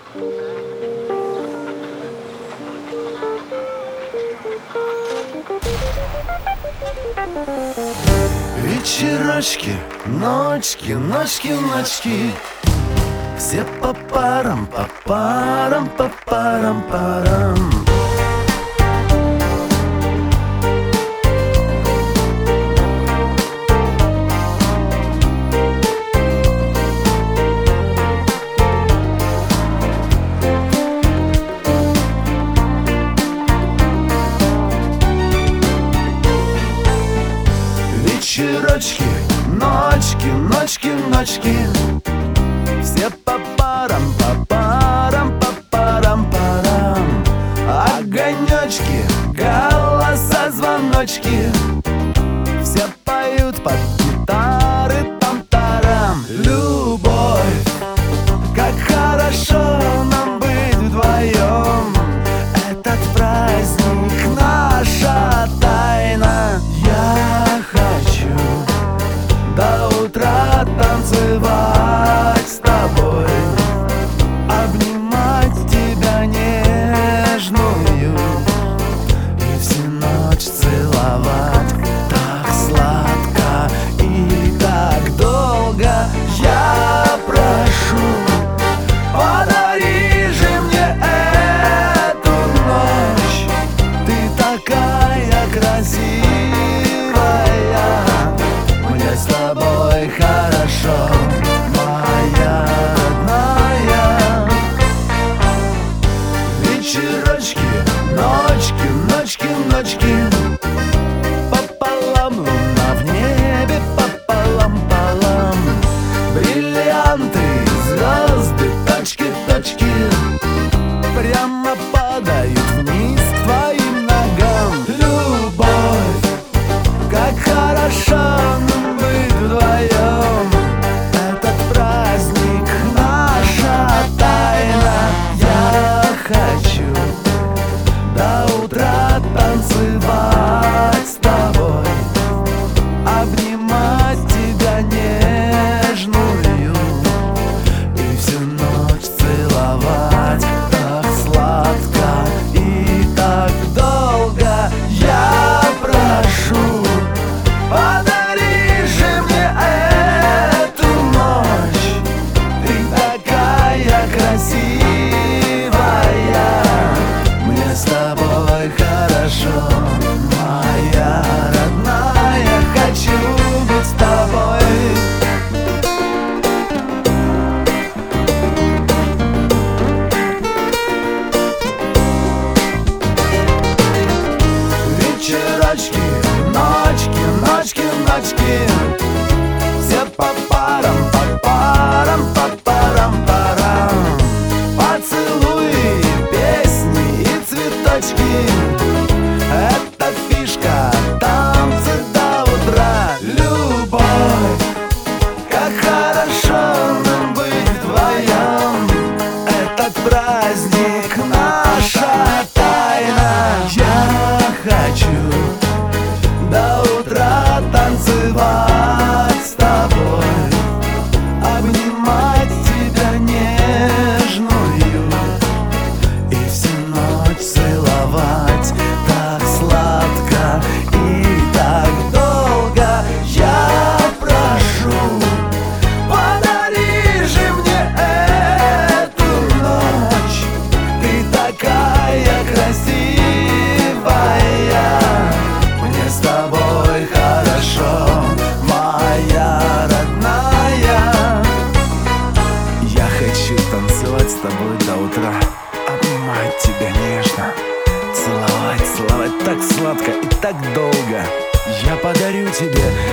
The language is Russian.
Вечерочки, ночки, ночки, ночки, все по парам, по парам, по парам, парам. Вечерочки, ночки, ночки, ночки, все по парам, по парам, по парам, парам. Огонечки, голоса, звоночки, все поют под гитары, там-тарам. Любовь, как хорошо нам быть вдвоем. Этот праздник наша тайна. Я хочу до утра танцевать с тобой, обнимать тебя нежную и всю ночь целовать так сладко и так долго. Я прошу, подари же мне эту ночь. Ты такая красивая, мне с тобой хорошо, моя родная. Вечерочки, ночки, ночки, ночки, пополам луна в небе, пополам, полам. Бриллианты, звезды, точки, точки прямо падают вниз к твоим ногам. Любовь, как хорошо нам быть вдвоем. Этот праздник наша тайна. Я хочу до утра танцевать с тобой, обнимать тебя нежную и всю ночь целовать так сладко и так долго. Я прошу, подари же мне эту ночь. Ты такая красивая, мне с тобой хорошо, моя родная. Хочу быть с тобой. Вечерочки, ночки, ночки, ночки, все по парам, по парам, по парам, парам. Поцелуи, песни и цветочки, это фишка, танцы до утра. Любовь, как хорошо нам быть вдвоем. Этот праздник наша тайна. Я хочу до утра танцевать с тобой, обнимать тебя нежную и всю ночь целовать так сладко и так долго. Я прошу, подари же мне эту ночь. Ты такая красивая, мне с тобой хорошо, моя родная. Я хочу танцевать с тобой до утра, обнимать тебя нежно, целовать, целовать так сладко и так долго. Я подарю тебе